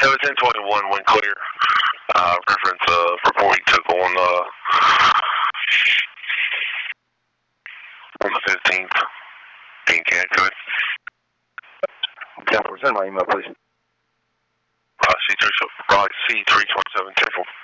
It was 1021 when clear. Reference report you took on the 15th. Being accurate. Send my email, please. C327 10-4.